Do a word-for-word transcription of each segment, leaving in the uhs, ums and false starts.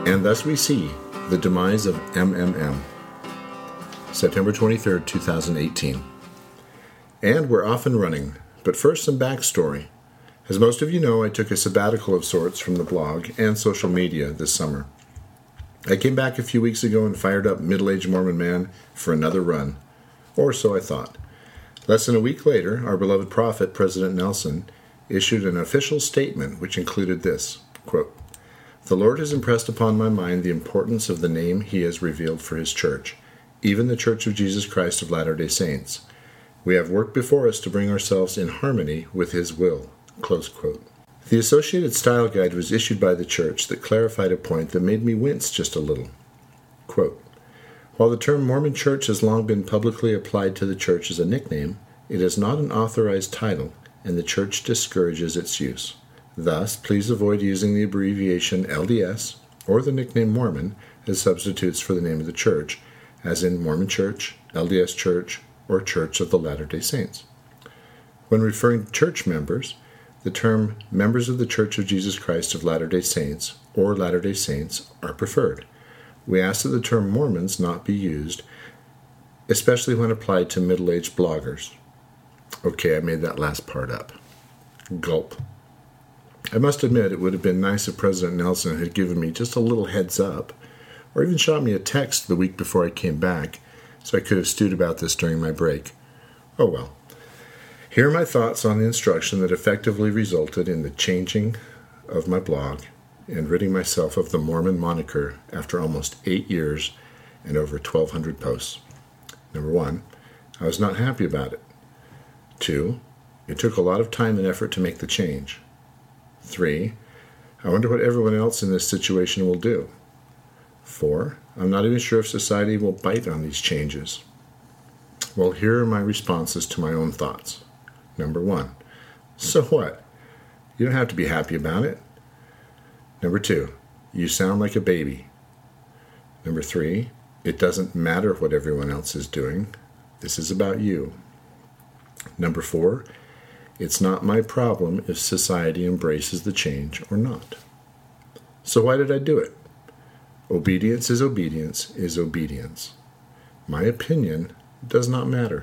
And thus we see the demise of M M M. September twenty-third, two thousand eighteen. And we're off and running, but first some backstory. As most of you know, I took a sabbatical of sorts from the blog and social media this summer. I came back a few weeks ago and fired up Middle-Aged Mormon Man for another run. Or so I thought. Less than a week later, our beloved prophet, President Nelson, issued an official statement which included this, quote, "The Lord has impressed upon my mind the importance of the name he has revealed for his church, even the Church of Jesus Christ of Latter-day Saints. We have work before us to bring ourselves in harmony with his will." Close quote. The Associated Style Guide was issued by the church that clarified a point that made me wince just a little. Quote, "While the term Mormon Church has long been publicly applied to the church as a nickname, it is not an authorized title, and the church discourages its use. Thus, please avoid using the abbreviation L D S or the nickname Mormon as substitutes for the name of the church, as in Mormon Church, L D S Church, or Church of the Latter-day Saints. When referring to church members, the term members of the Church of Jesus Christ of Latter-day Saints or Latter-day Saints are preferred. We ask that the term Mormons not be used, especially when applied to middle-aged bloggers." Okay, I made that last part up. Gulp. I must admit it would have been nice if President Nelson had given me just a little heads up, or even shot me a text the week before I came back, so I could have stewed about this during my break. Oh well. Here are my thoughts on the instruction that effectively resulted in the changing of my blog and ridding myself of the Mormon moniker after almost eight years and over twelve hundred posts. Number one, I was not happy about it. Two, it took a lot of time and effort to make the change. Three, I wonder what everyone else in this situation will do. Four, I'm not even sure if society will bite on these changes. Well, here are my responses to my own thoughts. Number one, so what? You don't have to be happy about it. Number two, you sound like a baby. Number three, it doesn't matter what everyone else is doing. This is about you. Number four, it's not my problem if society embraces the change or not. So why did I do it? Obedience is obedience is obedience. My opinion does not matter.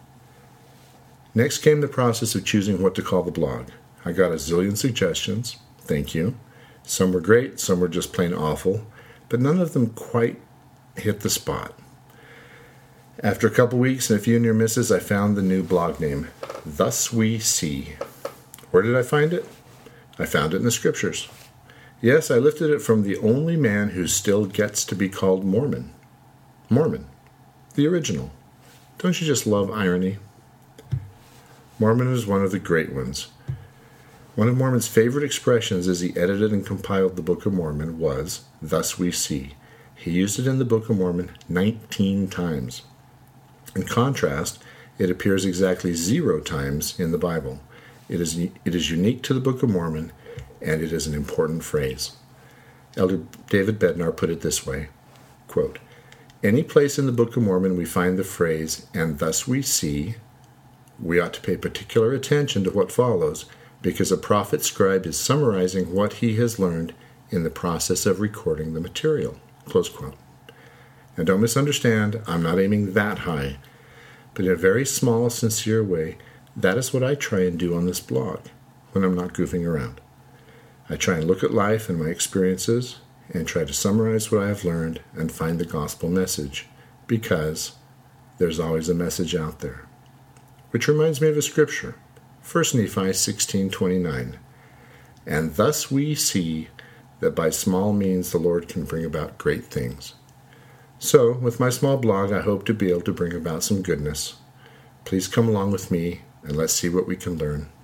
Next came the process of choosing what to call the blog. I got a zillion suggestions. Thank you. Some were great, some were just plain awful, but none of them quite hit the spot. After a couple weeks and a few near misses, I found the new blog name, Thus We See. Where did I find it? I found it in the scriptures. Yes, I lifted it from the only man who still gets to be called Mormon. Mormon, the original. Don't you just love irony? Mormon is one of the great ones. One of Mormon's favorite expressions as he edited and compiled the Book of Mormon was, "Thus we see." He used it in the Book of Mormon nineteen times. In contrast, it appears exactly zero times in the Bible. It is, it is unique to the Book of Mormon, and it is an important phrase. Elder David Bednar put it this way, quote, "Any place in the Book of Mormon we find the phrase, 'and thus we see,' we ought to pay particular attention to what follows, because a prophet scribe is summarizing what he has learned in the process of recording the material." Close quote. Now don't misunderstand, I'm not aiming that high, but in a very small, sincere way, that is what I try and do on this blog when I'm not goofing around. I try and look at life and my experiences and try to summarize what I have learned and find the gospel message, because there's always a message out there. Which reminds me of a scripture, First Nephi sixteen twenty-nine. "And thus we see that by small means the Lord can bring about great things." So, with my small blog, I hope to be able to bring about some goodness. Please come along with me, and let's see what we can learn.